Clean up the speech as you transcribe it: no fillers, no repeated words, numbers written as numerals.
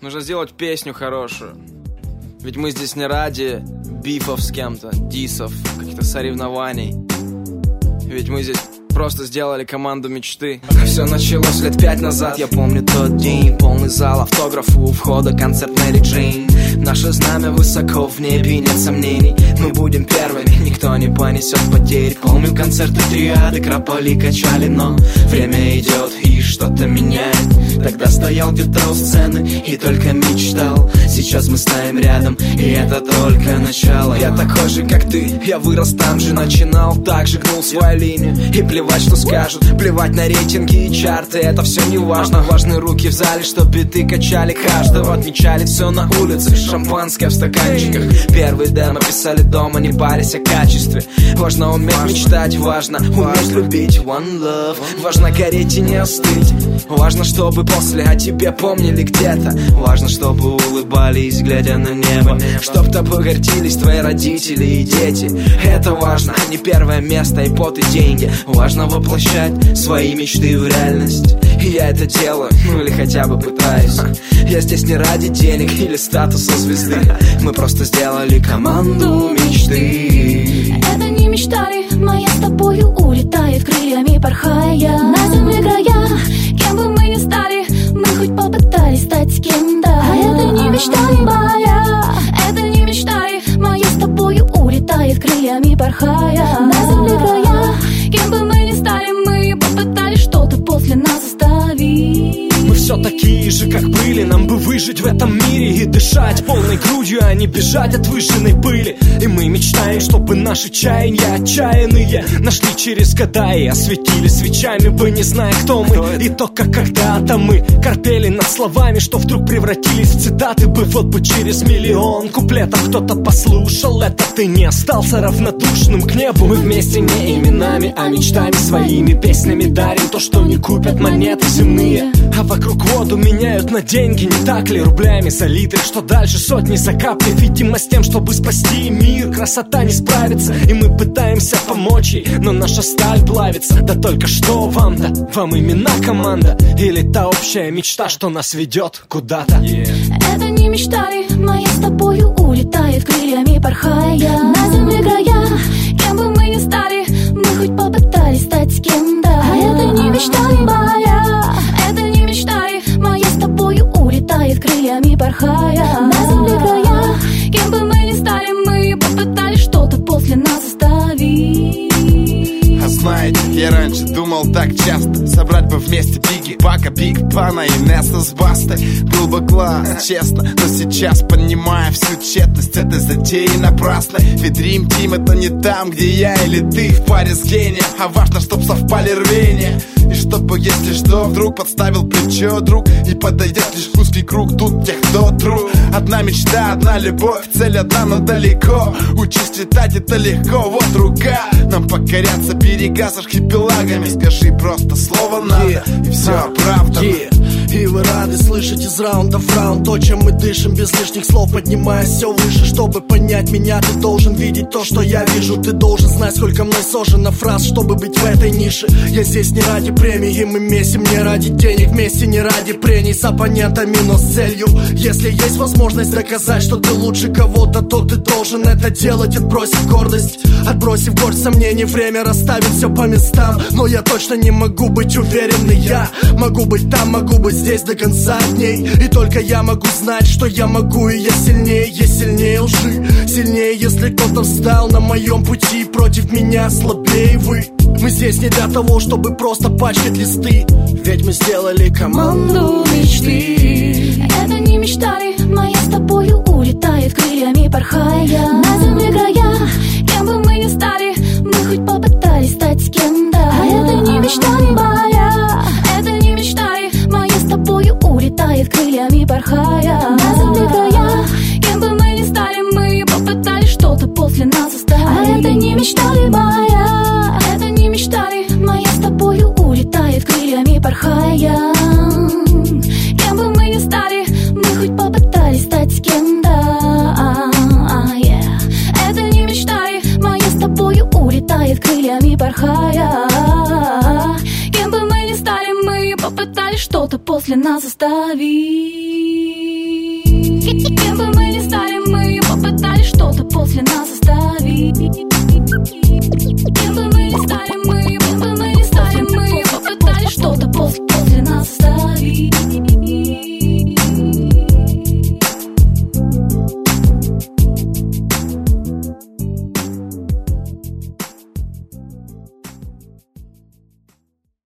Нужно сделать песню хорошую. Ведь мы здесь не ради бифов с кем-то, дисов, каких-то соревнований. Ведь мы здесь просто сделали команду мечты. Все началось лет 5 назад. Я помню тот день, полный зал, автограф у входа, концерт Мэри Джейн. Наше знамя высоко в небе, нет сомнений, мы будем первыми, никто не понесет потерь. Помню концерты триады, кропали, качали, но время идет и что-то меняет. Тогда стоял где-то у сцены и только мечтал. Сейчас мы стоим рядом, и это только начало. Я такой же, как ты, я вырос там же, начинал так же, гнул свою линию. И плевать, что скажут, плевать на рейтинги и чарты, это все не важно. Важны руки в зале, что биты качали каждого. Отмечали все на улице, шампанское в стаканчиках. Первый демо писали дома, не парясь о качестве. Важно уметь мечтать, важно уметь любить. One love, важно гореть и не остыть. Важно, чтобы после о тебе помнили где-то. Важно, чтобы улыбались, глядя на небо. Чтоб тобой гордились твои родители и дети. Это важно, не первое место и пот и деньги. Важно воплощать свои мечты в реальность. И я это делаю, ну или хотя бы пытаюсь. Я здесь не ради денег или статуса звезды. Мы просто сделали команду мечты. Это не мечтали, моя с тобою улетает крыльями, порхая на земле края. Кем бы мы ни стали, мы хоть попытались стать с кем-то. А это не мечтали, моя, это не мечтали, моя с тобою улетает крыльями, порхая на земле края. Кем бы мы ни стали, мы попытались что-то после нас оставить. Мы все такие же, как были, нам бы выжить в этом мире и дышать полной грудью, а не бежать от выжженной пыли. И мы мечтаем, чтобы наши чаяния отчаянные нашли через года и осветили свечами бы, не зная, кто мы. И то, как когда-то мы корпели над словами, что вдруг превратились в цитаты бы. Вот бы через миллион куплетов кто-то послушал это, ты не остался равнодушным к небу. Мы вместе не именами, а мечтами своими, песнями дарим то, что не купят монеты земные. А вокруг воду меняют на деньги, не так ли? Рублями за литры, что дальше сотни за капли. Видимо, с тем, чтобы спасти мир, красота не справится, и мы пытаемся помочь ей, но наша сталь плавится. Да только что вам-то, вам имена команда или та общая мечта, что нас ведет куда-то? Это не мечтали, моя с тобою улетает крыльями, порхая на земле края. Кем бы мы ни стали, мы хоть попытались стать с кем-то. А это не мечтали, моя, это не мечтали, моя с тобою улетает крыльями, порхая на земле края. Кем бы мы ни стали, мы попытались что-то после нас оставить. А знаете, я раньше думал так часто: собрать бы вместе Бигги, Пака, Биг Пана и Несса с Бастой. Был бы класс, честно, но сейчас понимаю всю тщетность этой затеи напрасной. Ведь Dream Team — это не там, где я или ты в паре с гением, а важно, чтоб совпали рвения. И чтобы, если что, вдруг подставил плечо друг, и подойдет лишь узкий круг тут тех, кто true. Одна мечта, одна любовь, цель одна, но далеко. Учись летать, это легко, вот рука. Нам покоряться берега с архипелагами. Скажи просто слово надо, и все оправдано. И вы рады слышать из раунда в раунд то, чем мы дышим, без лишних слов, поднимаясь все выше. Чтобы понять меня, ты должен видеть то, что я вижу. Ты должен знать, сколько мной сожжено фраз, чтобы быть в этой нише. Я здесь не ради премии, мы месим не ради денег, вместе не ради прений с оппонентами, но с целью. Если есть возможность доказать, что ты лучше кого-то, то ты должен это делать, отбросив гордость, отбросив горсть сомнений. Время расставит все по местам, но я точно не могу быть уверенный. Я могу быть там, могу быть здесь до конца дней, и только я могу знать, что я могу. И я сильнее лжи, сильнее, если кто-то встал на моем пути против меня, слабее вы. Мы здесь не для того, чтобы просто пачкать листы, ведь мы сделали команду мечты. Это не мечтали, моя с тобою улетает крыльями, порхая на земле края. Кем бы мы ни стали, мы хоть попытались стать с кем-то. А это не мечтали, моя, это не мечтали, моя с тобою улетает крыльями, порхая на земле края. Кем бы мы ни стали, мы попытались что-то после нас оставить. А это не мечтали, моя, это не мечтали, моя с тобою улетает крыльями, порхая. Кем бы мы ни стали, мы хоть попытались стать с кем-то. Это не мечтали, моя с тобою улетает крыльями, порхая. Кем бы мы ни стали, мы попытались что-то после нас оставить. оставить.